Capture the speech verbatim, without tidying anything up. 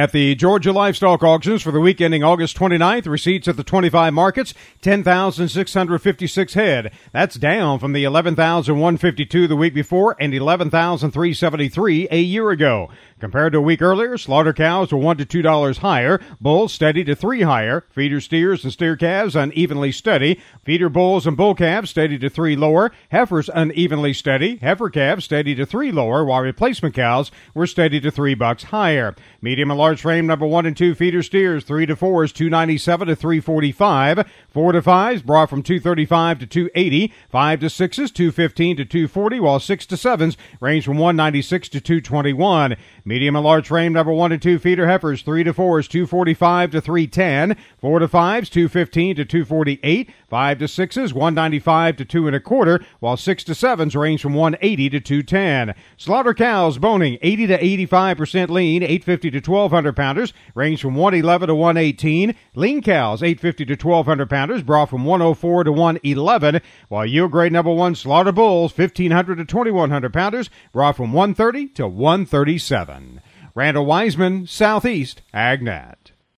At the Georgia Livestock Auctions for the week ending August twenty-ninth, receipts at the twenty-five markets, ten thousand six hundred fifty-six head. That's down from the eleven thousand one hundred fifty-two the week before and eleven thousand three hundred seventy-three a year ago. Compared to a week earlier, slaughter cows were one to two dollars higher, bulls steady to three higher, feeder steers and steer calves unevenly steady, feeder bulls and bull calves steady to three lower, heifers unevenly steady, heifer calves steady to three lower, while replacement cows were steady to three bucks higher. Medium and large frame number one and two feeder steers, three to fours, two ninety-seven to three forty-five, four to fives brought from two thirty-five to two eighty, five to sixes, two fifteen to two forty, while six to sevens range from one ninety-six to two twenty-one. Medium and large frame number one and two feeder heifers, three to fours, two forty-five to three ten, four to fives, two fifteen to two forty-eight, five to sixes, one ninety-five to two and a quarter, while six to sevens range from one eighty to two ten. Slaughter cows boning eighty to eighty-five percent lean, eight fifty to twelve hundred pounders, range from one eleven to one eighteen. Lean cows, eight fifty to twelve hundred pounders, brought from one oh four to one eleven, while yield grade number one slaughter bulls, fifteen hundred to twenty-one hundred pounders, brought from one thirty to one thirty-seven. Randall Wiseman, Southeast AgNet.